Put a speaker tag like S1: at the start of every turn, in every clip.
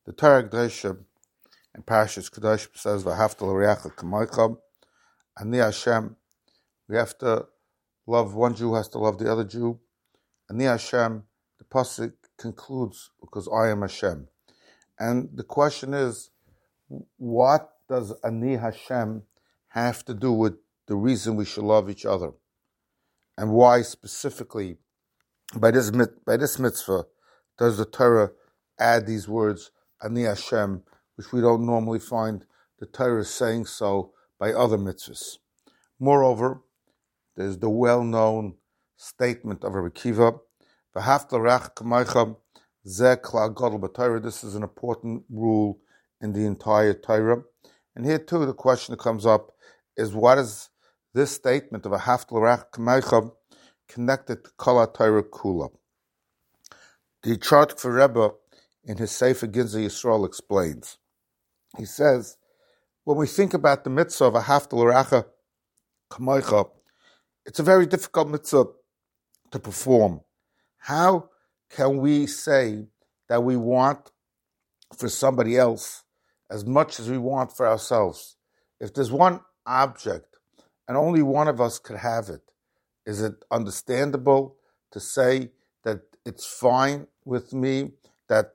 S1: The Torah Kedusha in Parashas Kedosh says, "V'ahavta l'reacha k'maycha." Ani Hashem. We have to love. One Jew has to love the other Jew. Ani Hashem. The pasuk concludes because I am Hashem, and the question is, what does Ani Hashem have to do with the reason we should love each other, and why specifically by this mitzvah does the Torah add these words Ani Hashem, which we don't normally find the Torah saying so by other mitzvahs. Moreover, there's the well-known statement of Rabbi Akiva, "V'ahavta l'reacha k'maycha zeh klal gadol b'Torah." This is an important rule in the entire Torah. And here too, the question that comes up is, what is this statement of "V'ahavta l'reacha k'maycha" connected to Kol HaTorah Kula? The Chartik Rebbe in his Sefer Ginzei Yisrael explains. He says, when we think about the mitzvah of "V'ahavta l'reacha k'maycha," it's a very difficult mitzvah to perform. How can we say that we want for somebody else as much as we want for ourselves? If there's one object and only one of us could have it, is it understandable to say that it's fine with me that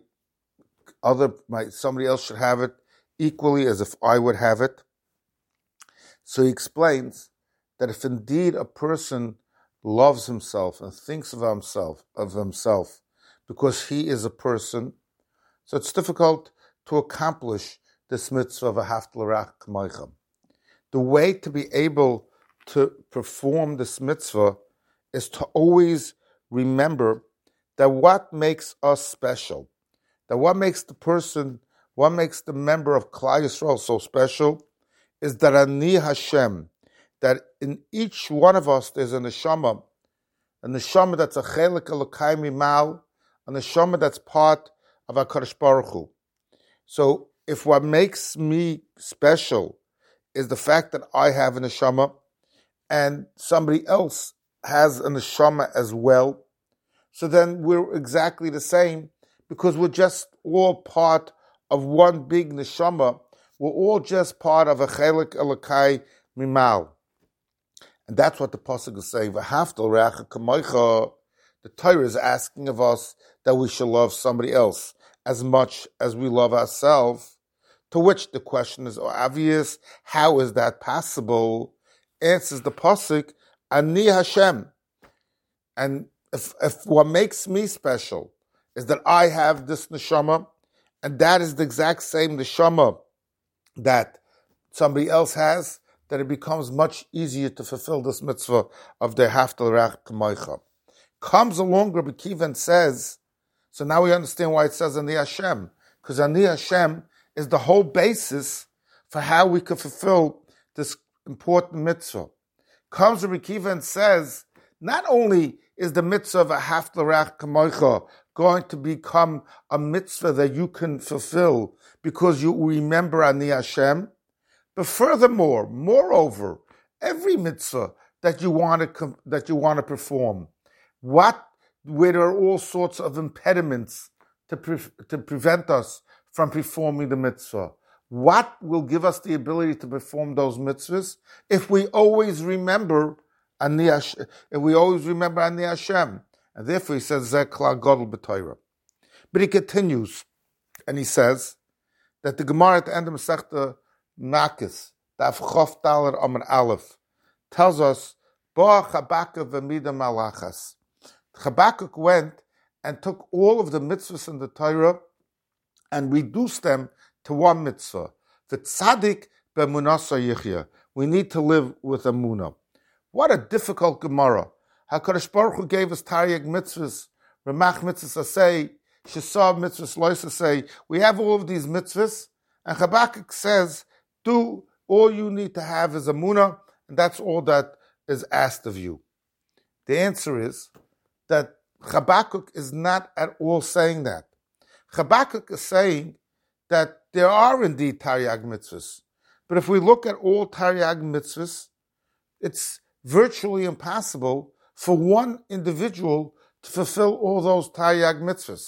S1: somebody else should have it equally as if I would have it? So he explains that if indeed a person loves himself and thinks of himself because he is a person, so it's difficult to accomplish this mitzvah of "V'ahavta l'reacha k'maycha." The way to be able to perform this mitzvah is to always remember that what makes us special, that what makes the member of Klal Yisrael so special, is that Ani Hashem, that in each one of us there's a neshama that's a chelik Elokai mimal, a neshama that's part of HaKadosh Baruch Hu. So if what makes me special is the fact that I have a neshama and somebody else has a neshama as well, so then we're exactly the same because we're just all part of one big neshama. We're all just part of a chelik Elokai mimal. And that's what the pasuk is saying. "V'ahavta l'reacha k'maycha." The Torah is asking of us that we should love somebody else as much as we love ourselves. To which the question is obvious: how is that possible? Answers the pasuk, Ani Hashem. And if what makes me special is that I have this neshama, and that is the exact same neshama that somebody else has, that it becomes much easier to fulfill this mitzvah of the "V'ahavta l'reacha k'maycha." Comes along Rabbi Akiva and says, so now we understand why it says Ani Hashem, because Ani Hashem is the whole basis for how we can fulfill this important mitzvah. Comes Rabbi Akiva and says, not only is the mitzvah of "V'ahavta l'reacha k'maycha" going to become a mitzvah that you can fulfill because you remember Ani Hashem, but furthermore, moreover, every mitzvah that you want to perform, where there are all sorts of impediments to prevent us from performing the mitzvah, what will give us the ability to perform those mitzvahs? If we always remember Ani Hashem, and therefore he says Zeh klal gadol b'Torah. But he continues, and he says that the Gemara at the end of Masechta Makis, Daf Chof Dalet Amud Aleph, tells us, Bo Chabakuk v'mida malachas. Chabakuk went and took all of the mitzvahs in the Torah and reduced them to one mitzvah. V'tzadik b'emunasa yichya. We need to live with emunah. What a difficult Gemara. HaKadosh Baruch Hu gave us Taryag mitzvahs, Ramach mitzvahs asay, Shesav mitzvahs lois asay. We have all of these mitzvahs, and Chabakuk says, all you need to have is emunah, and that's all that is asked of you. The answer is that Chabakuk is not at all saying that. Chabakuk is saying that there are indeed Taryag mitzvahs, but if we look at all Taryag mitzvahs, it's virtually impossible for one individual to fulfill all those Taryag mitzvahs.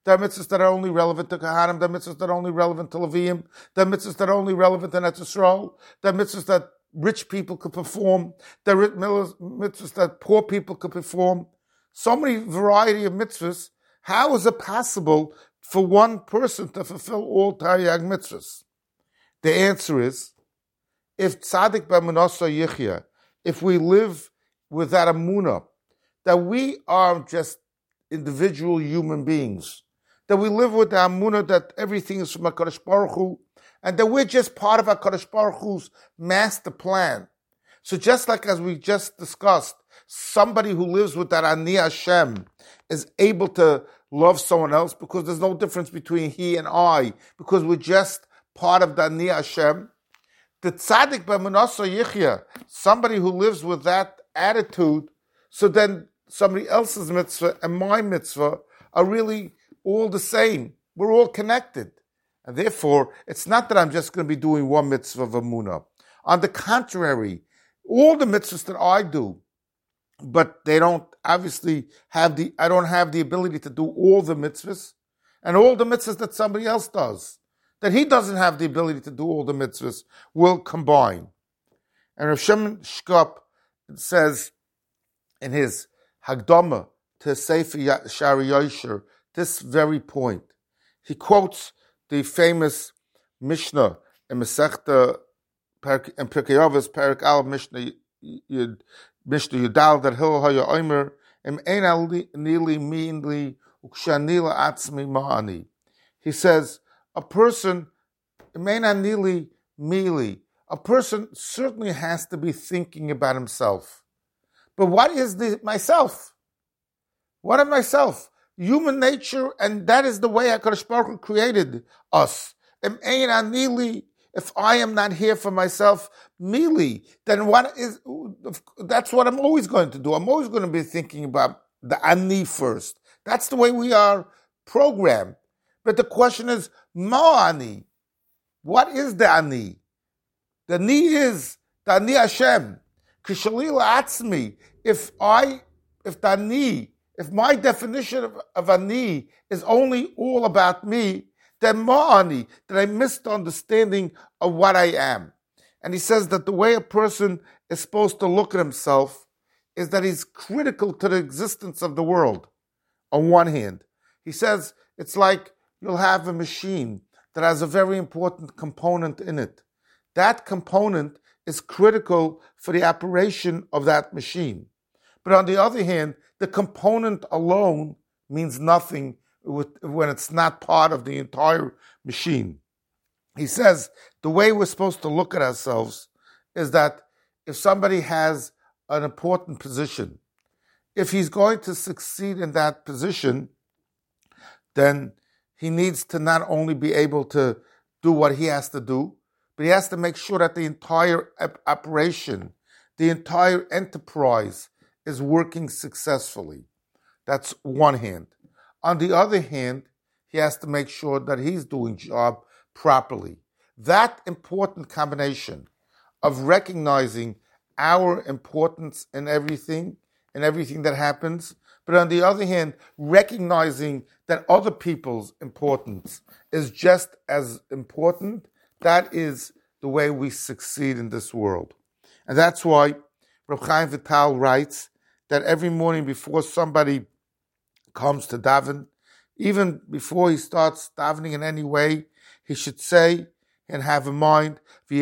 S1: There are mitzvahs that are only relevant to Kahanim. There are mitzvahs that are only relevant to Leviim. There are mitzvahs that are only relevant in Eretz Yisrael. There are mitzvahs that rich people could perform. There are mitzvahs that poor people could perform. So many variety of mitzvahs. How is it possible for one person to fulfill all Taryag mitzvahs? The answer is, if tzaddik b'emunasa yichya, if we live with that emunah, that we are just individual human beings, that we live with the emunah that everything is from HaKadosh Baruch Hu, and that we're just part of HaKadosh Baruch Hu's master plan. So just like as we just discussed, somebody who lives with that Ani Hashem is able to love someone else because there's no difference between he and I, because we're just part of the Ani Hashem. The tzaddik b'emunasa yichya, somebody who lives with that attitude, so then somebody else's mitzvah and my mitzvah are really all the same. We're all connected. And therefore, it's not that I'm just going to be doing one mitzvah of emunah. On the contrary, all the mitzvahs that I do, but they don't obviously I don't have the ability to do all the mitzvahs, and all the mitzvahs that somebody else does, that he doesn't have the ability to do all the mitzvahs, will combine. And Rav Shimon Shkop says in his Hagdama to Sefer Shari Yosher this very point. He quotes the famous Mishnah in Masechta and Pirkei Avos, Perek Al Mishnah Yudal, that Hillel Haya Omer Em Ein Nili Minli Ukshanila Atzmi Ma'ani. He says, a person certainly has to be thinking about himself. But what is the myself? What of myself? Human nature, and that is the way HaKadosh Baruch Hu created us. If I am not here for myself, mili, then that's what I'm always going to do. I'm always going to be thinking about the ani first. That's the way we are programmed. But the question is, ma'ani. What is the ani? The ani is the ani Hashem. Kishalila atzmi. If my definition of ani is only all about me, then ma'ani, that I missed the understanding of what I am. And he says that the way a person is supposed to look at himself is that he's critical to the existence of the world. On one hand, he says it's like you'll have a machine that has a very important component in it. That component is critical for the operation of that machine. But on the other hand, the component alone means nothing when it's not part of the entire machine. He says the way we're supposed to look at ourselves is that if somebody has an important position, if he's going to succeed in that position, then he needs to not only be able to do what he has to do, but he has to make sure that the entire operation, the entire enterprise is working successfully. That's one hand. On the other hand, he has to make sure that he's doing job properly. That important combination of recognizing our importance in everything that happens, but on the other hand, recognizing that other people's importance is just as important, that is the way we succeed in this world. And that's why Reb Chaim Vital writes that every morning before somebody comes to daven, even before he starts davening in any way, he should say and have in mind,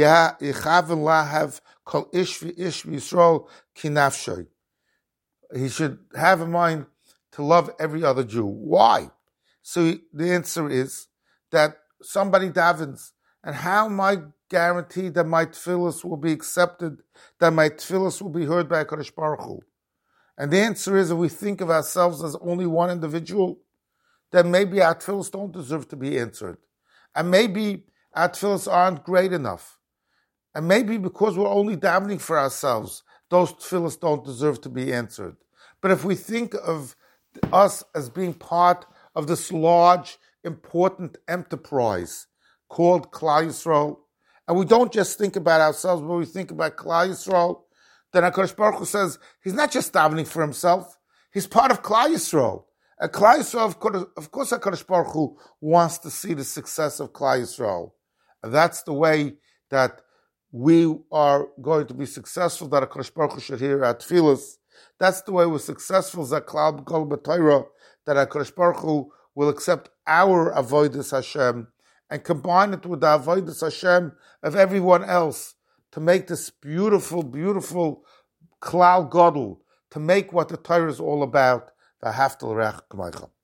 S1: he should have in mind to love every other Jew. Why? So the answer is that somebody davens, and how am I guaranteed that my tefillos will be accepted, that my tefillos will be heard by HaKadosh Baruch Hu? And the answer is, if we think of ourselves as only one individual, then maybe our tefillos don't deserve to be answered. And maybe our tefillos aren't great enough. And maybe because we're only davening for ourselves, those tefillos don't deserve to be answered. But if we think of us as being part of this large, important enterprise called Klal Yisrael, and we don't just think about ourselves, but we think about Klal Yisrael, then HaKadosh Baruch Hu says, he's not just davening for himself, he's part of Klal Yisrael. And Klal Yisrael, of course, HaKadosh Baruch Hu wants to see the success of Klal Yisrael. And that's the way that we are going to be successful, that HaKadosh Baruch Hu should hear our tefillos. That's the way we're successful, that Klal B'Kol B'Torah, that HaKadosh Baruch Hu will accept our avodas Hashem and combine it with the avodas Hashem of everyone else to make this beautiful, beautiful Klal Gadol, to make what the Torah is all about. V'ahavta l'reacha k'maycha.